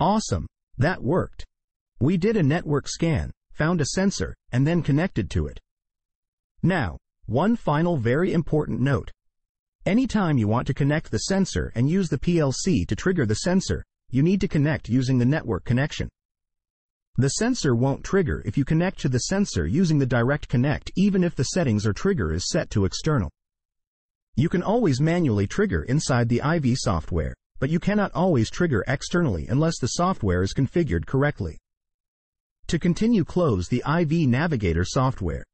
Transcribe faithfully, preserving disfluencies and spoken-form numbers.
Awesome, that worked. We did a network scan, found a sensor, and then connected to it. Now, one final very important note. Anytime you want to connect the sensor and use the P L C to trigger the sensor, you need to connect using the network connection. The sensor won't trigger if you connect to the sensor using the direct connect, even if the settings or trigger is set to external. You can always manually trigger inside the I V software, but you cannot always trigger externally unless the software is configured correctly. To continue, close the I V Navigator software.